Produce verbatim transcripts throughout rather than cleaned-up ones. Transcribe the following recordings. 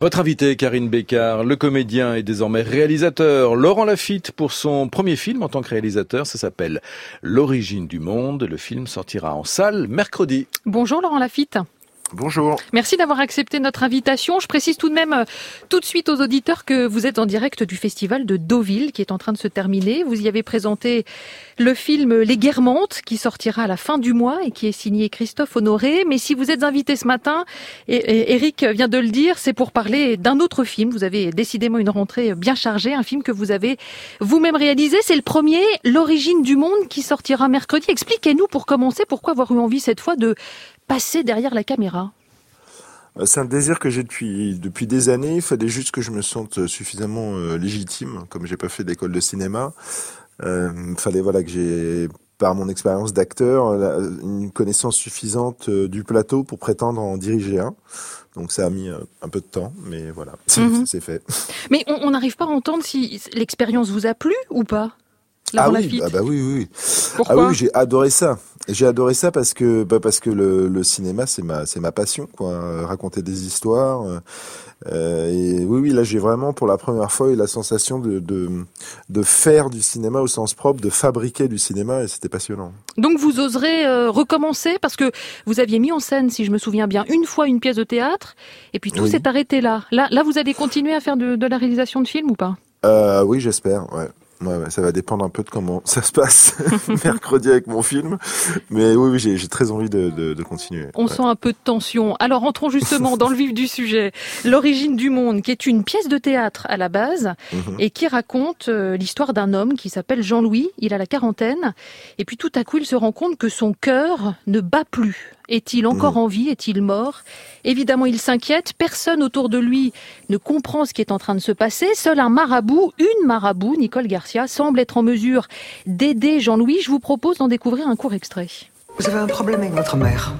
Votre invité, Karine Bécard, le comédien et désormais réalisateur, Laurent Lafitte, pour son premier film en tant que réalisateur, ça s'appelle L'origine du monde. Le film sortira en salle mercredi. Bonjour Laurent Lafitte. Bonjour. Merci d'avoir accepté notre invitation. Je précise tout de même euh, tout de suite aux auditeurs que vous êtes en direct du festival de Deauville qui est en train de se terminer. Vous y avez présenté le film Les Guermantes qui sortira à la fin du mois et qui est signé Christophe Honoré. Mais si vous êtes invité ce matin, et, et Eric vient de le dire, c'est pour parler d'un autre film. Vous avez décidément une rentrée bien chargée, un film que vous avez vous-même réalisé. C'est le premier, L'origine du monde, qui sortira mercredi. Expliquez-nous pour commencer pourquoi avoir eu envie cette fois de passer derrière la caméra. C'est un désir que j'ai depuis depuis des années. Il fallait juste que je me sente suffisamment euh, légitime, comme j'ai pas fait d'école de cinéma. Euh, il fallait voilà que j'ai, par mon expérience d'acteur, une connaissance suffisante euh, du plateau pour prétendre en diriger un. Donc ça a mis euh, un peu de temps, mais voilà, mm-hmm. c'est fait. Mais on n'arrive pas à entendre si l'expérience vous a plu ou pas. Ah oui, ah bah oui, oui, oui. Pourquoi ? Ah oui, j'ai adoré ça. J'ai adoré ça parce que, bah parce que le, le cinéma, c'est ma, c'est ma passion, quoi. Raconter des histoires. Euh, et oui, oui, là, j'ai vraiment, pour la première fois, eu la sensation de, de, de faire du cinéma au sens propre, de fabriquer du cinéma, et c'était passionnant. Donc, vous oserez euh, recommencer parce que vous aviez mis en scène, si je me souviens bien, une fois une pièce de théâtre, et puis tout oui. s'est arrêté là. Là, là, vous allez continuer à faire de, de la réalisation de films ou pas ? Euh, oui, j'espère, ouais. Ouais, ouais, ça va dépendre un peu de comment ça se passe mercredi avec mon film. Mais oui, oui j'ai, j'ai très envie de, de, de continuer. On ouais. sent un peu de tension. Alors, entrons justement dans le vif du sujet. L'origine du monde, qui est une pièce de théâtre à la base, mmh. et qui raconte euh, l'histoire d'un homme qui s'appelle Jean-Louis. Il a la quarantaine. Et puis, tout à coup, il se rend compte que son cœur ne bat plus. Est-il encore mmh. en vie ? Est-il mort ? Évidemment, il s'inquiète. Personne autour de lui ne comprend ce qui est en train de se passer. Seul un marabout, une marabout, Nicole Garcia, semble être en mesure d'aider Jean-Louis. Je vous propose d'en découvrir un court extrait. Vous avez un problème avec votre mère.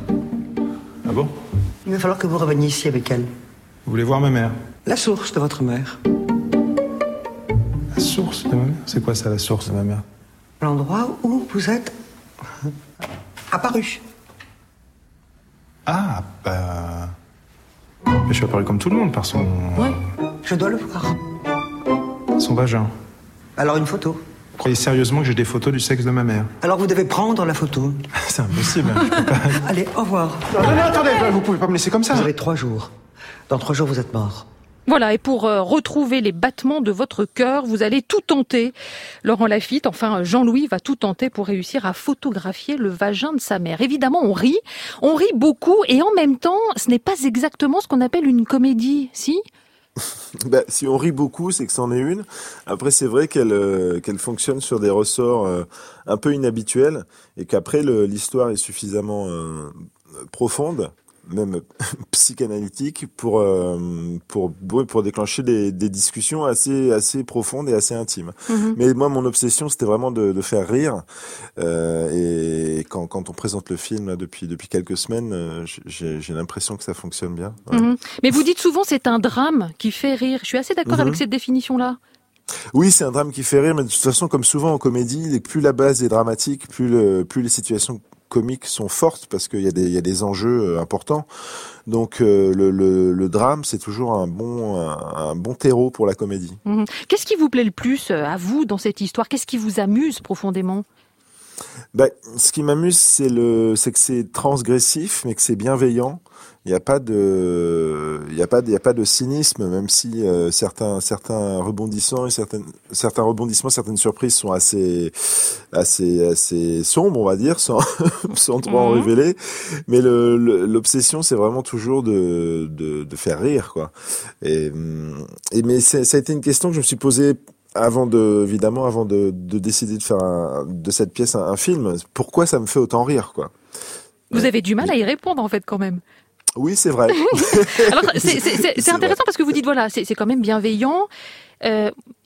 Ah bon ? Il va falloir que vous reveniez ici avec elle. Vous voulez voir ma mère ? La source de votre mère. La source de ma mère ? C'est quoi ça, la source de ma mère ? L'endroit où vous êtes apparu. Ah, bah... Je suis apparu comme tout le monde par son... Ouais, je dois le voir. Son vagin. Alors une photo. Vous croyez sérieusement que j'ai des photos du sexe de ma mère ? Alors vous devez prendre la photo. C'est impossible, je peux pas... Allez, au revoir. Non, non, non, attendez, vous pouvez pas me laisser comme ça. Vous avez trois jours. Dans trois jours, vous êtes mort. Voilà, et pour euh, retrouver les battements de votre cœur, vous allez tout tenter. Laurent Lafitte, enfin Jean-Louis va tout tenter pour réussir à photographier le vagin de sa mère. Évidemment, on rit, on rit beaucoup, et en même temps, ce n'est pas exactement ce qu'on appelle une comédie, si ? Ben, si on rit beaucoup, c'est que c'en est une. Après, c'est vrai qu'elle euh, qu'elle fonctionne sur des ressorts euh, un peu inhabituels, et qu'après, le, l'histoire est suffisamment euh, profonde, même psychanalytique, pour euh, pour pour déclencher des, des discussions assez assez profondes et assez intimes. Mmh. Mais moi, mon obsession, c'était vraiment de, de faire rire. Euh, et quand quand on présente le film là, depuis depuis quelques semaines, j'ai j'ai l'impression que ça fonctionne bien. Ouais. Mmh. Mais vous dites souvent c'est un drame qui fait rire. Je suis assez d'accord mmh. avec cette définition-là. Oui, c'est un drame qui fait rire, mais de toute façon, comme souvent en comédie, plus la base est dramatique, plus le plus les situations comiques sont fortes parce qu'il y a des il y a des enjeux importants. Donc euh, le, le le drame, c'est toujours un bon un, un bon terreau pour la comédie. Mmh. Qu'est-ce qui vous plaît le plus à vous dans cette histoire ? Qu'est-ce qui vous amuse profondément ? Ben, ce qui m'amuse, c'est le c'est que c'est transgressif, mais que c'est bienveillant. Il n'y a pas de, il y a pas, il y a pas de cynisme, même si euh, certains, certains rebondissements et certaines, certains rebondissements, certaines surprises sont assez, assez, assez sombres, on va dire, sans, sans trop en révéler. Mais le, le, l'obsession, c'est vraiment toujours de, de, de faire rire, quoi. Et, et mais c'est, ça a été une question que je me suis posée avant de, évidemment, avant de, de décider de faire un, de cette pièce un, un film. Pourquoi ça me fait autant rire, quoi? Vous avez du mal à y répondre, en fait, quand même. Oui, c'est vrai. Alors, c'est, c'est, c'est, c'est intéressant vrai. Parce que vous dites, voilà, c'est, c'est quand même bienveillant. Euh,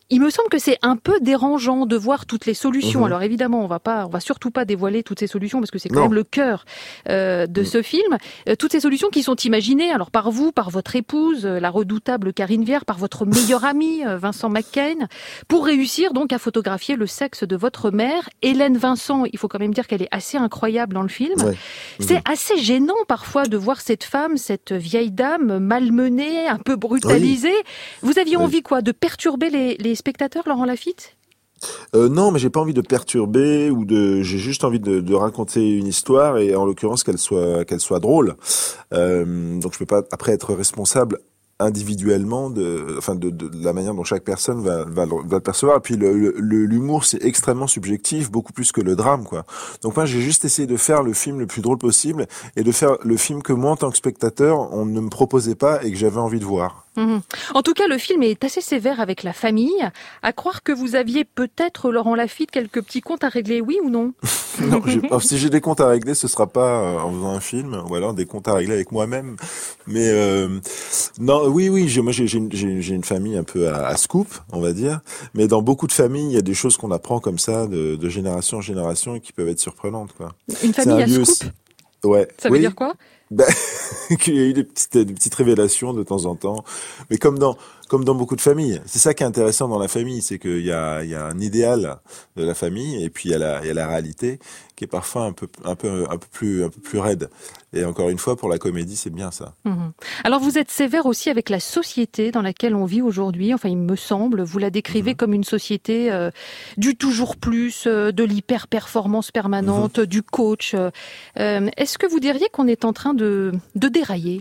Il me semble que c'est un peu dérangeant de voir toutes les solutions. Mmh. Alors évidemment, on va pas, on va surtout pas dévoiler toutes ces solutions parce que c'est quand Non. même le cœur euh, de Mmh. ce film. Euh, toutes ces solutions qui sont imaginées, alors par vous, par votre épouse, euh, la redoutable Karine Viard, par votre meilleur ami euh, Vincent McCain, pour réussir donc à photographier le sexe de votre mère, Hélène Vincent. Il faut quand même dire qu'elle est assez incroyable dans le film. Ouais. C'est Mmh. assez gênant parfois de voir cette femme, cette vieille dame malmenée, un peu brutalisée. Vous aviez Oui. envie quoi, de perturber les, les spectateurs, Laurent Lafitte? Euh, non, mais j'ai pas envie de perturber ou de. J'ai juste envie de, de raconter une histoire et en l'occurrence qu'elle soit qu'elle soit drôle. Euh, donc je peux pas après être responsable individuellement de, enfin de, de, de la manière dont chaque personne va va, le- va le percevoir. Et puis le, le- le- l'humour c'est extrêmement subjectif, beaucoup plus que le drame quoi. Donc moi j'ai juste essayé de faire le film le plus drôle possible et de faire le film que moi en tant que spectateur on ne me proposait pas et que j'avais envie de voir. Mhm. En tout cas, le film est assez sévère avec la famille. À croire que vous aviez peut-être, Laurent Lafitte, quelques petits comptes à régler, oui ou non? Non, j'ai pas- si j'ai des comptes à régler, ce sera pas euh, en faisant un film, ou alors des comptes à régler avec moi-même. Mais euh, non, oui, oui, j'ai, moi j'ai, j'ai, une, j'ai, j'ai une famille un peu à, à scoop, on va dire. Mais dans beaucoup de familles, il y a des choses qu'on apprend comme ça, de, de génération en génération, et qui peuvent être surprenantes, quoi. Une C'est famille un à lieu scoop, aussi- Ouais. ça veut Oui. dire quoi? Ben, qu'il y a eu des petites, des petites révélations de temps en temps, mais comme dans comme dans beaucoup de familles. C'est ça qui est intéressant dans la famille, c'est qu'il y a il y a un idéal de la famille et puis il y a la il y a la réalité qui est parfois un peu un peu un peu plus un peu plus raide. Et encore une fois, pour la comédie, c'est bien ça. Mhm. Alors vous êtes sévère aussi avec la société dans laquelle on vit aujourd'hui. Enfin, il me semble, vous la décrivez Mhm. comme une société euh, du toujours plus, euh, de l'hyper-performance permanente, du coach. Euh, euh, est-ce que vous diriez qu'on est en train de, de dérailler?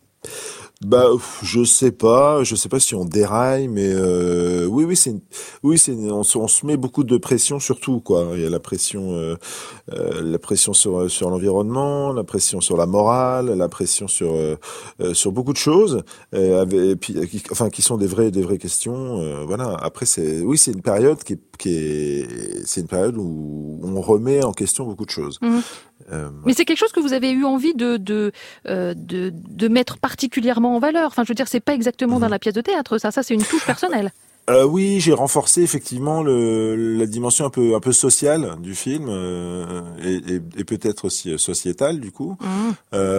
Bah, pff, je sais pas, je sais pas si on déraille, mais euh, oui, oui, c'est, une, oui, c'est, une- on, se- on se met beaucoup de pression sur tout, quoi. Il y a la pression, euh, euh, la pression sur sur l'environnement, la pression sur la morale, la pression sur euh, euh, sur beaucoup de choses, euh, avec, et puis, euh, qui, enfin, qui sont des vraies des vraies questions. Euh, voilà. Après, c'est, oui, c'est une période qui est, qui est, c'est une période où on remet en question beaucoup de choses. Mhm. Euh, Mais c'est quelque chose que vous avez eu envie de de euh, de, de mettre particulièrement en valeur. Enfin, je veux dire, c'est pas exactement dans la pièce de théâtre, ça. Ça, c'est une touche personnelle. Euh, oui, j'ai renforcé effectivement le, la dimension un peu un peu sociale du film euh, et, et, et peut-être aussi euh, sociétale du coup Mhm.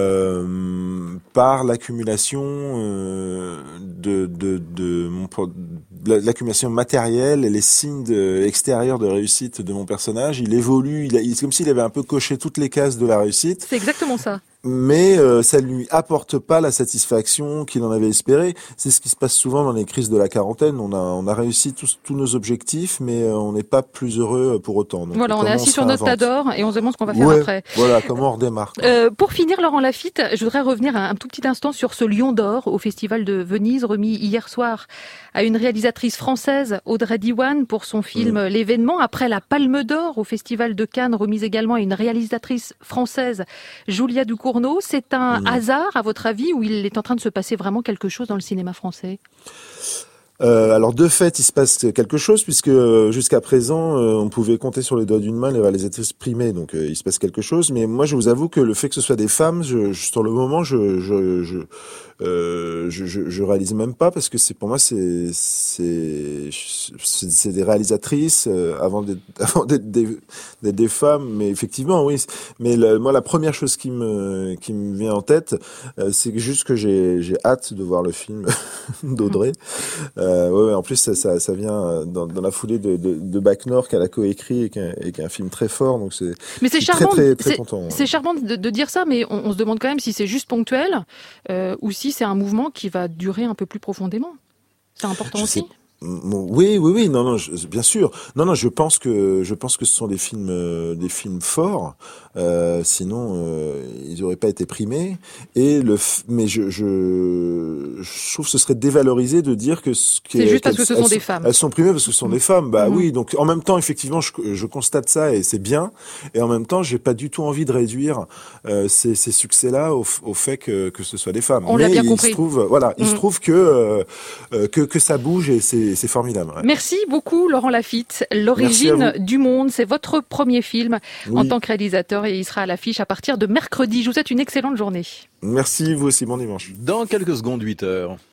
euh, par l'accumulation euh, de de de mon pro- de l'accumulation matérielle et les signes de, extérieurs de réussite de mon personnage. Il évolue, il a, il- c'est comme s'il avait un peu coché toutes les cases de la réussite. C'est exactement ça. Mais euh, ça lui apporte pas la satisfaction qu'il en avait espéré. C'est ce qui se passe souvent dans les crises de la quarantaine. On a on a réussi tous tous nos objectifs, mais euh, on n'est pas plus heureux pour autant. Donc, Voilà, on est comment assis se sur notre tas réinvente d'or et on se demande ce qu'on va faire Ouais, après. voilà, comment on redémarre. quoi. Euh, pour finir, Laurent Lafitte, je voudrais revenir un, un tout petit instant sur ce Lion d'or au Festival de Venise, remis hier soir à une réalisatrice française, Audrey Diwan, pour son film Mmh. L'événement. Après la Palme d'or au Festival de Cannes, remise également à une réalisatrice française, Julia Ducournau. C'est un Mmh. hasard, à votre avis, ou il est en train de se passer vraiment quelque chose dans le cinéma français? Euh, alors de fait, il se passe quelque chose puisque euh, jusqu'à présent, euh, on pouvait compter sur les doigts d'une main les réalisatrices primées. Donc euh, il se passe quelque chose. Mais moi, je vous avoue que le fait que ce soit des femmes, je, je, sur le moment, je je je, euh, je je je réalise même pas parce que c'est pour moi c'est c'est c'est, c'est des réalisatrices euh, avant d'être avant d'être des, d'être des femmes. Mais effectivement, oui. Mais le, moi, la première chose qui me qui me vient en tête, euh, c'est juste que j'ai j'ai hâte de voir le film d'Audrey. Euh, ouais, ouais, en plus, ça, ça, ça vient dans, dans la foulée de, de, de Bac Nord qu'elle a coécrit et qui est un film très fort. Donc c'est. Mais c'est je suis charmant, très, très, très c'est- content. c'est charmant de, de dire ça, mais on, on se demande quand même si c'est juste ponctuel euh, ou si c'est un mouvement qui va durer un peu plus profondément. C'est important Je aussi. sais- Oui, oui, oui, non, non, je- bien sûr. Non, non, je pense que je pense que ce sont des films, euh, des films forts. Euh, sinon, euh, ils n'auraient pas été primés. Et le, f- mais je, je, je trouve que ce serait dévalorisé de dire que ce qui C'est est- juste parce que qu'elles- ce sont elles des femmes. Elles sont primées parce que ce sont des femmes. Bah Mhm. oui. Donc en même temps, effectivement, je, je constate ça et c'est bien. Et en même temps, j'ai pas du tout envie de réduire euh, ces, ces succès-là au, f- au fait que que ce soit des femmes. On mais l'a bien il compris. se trouve, voilà, il se Mhm. trouve que euh, euh, que que ça bouge et c'est c'est formidable. ouais. Merci beaucoup Laurent Lafitte. L'origine Merci à du monde, c'est votre premier film en Oui. tant que réalisateur et il sera à l'affiche à partir de mercredi. Je vous souhaite une excellente journée. Merci, vous aussi, bon dimanche. Dans quelques secondes, huit heures.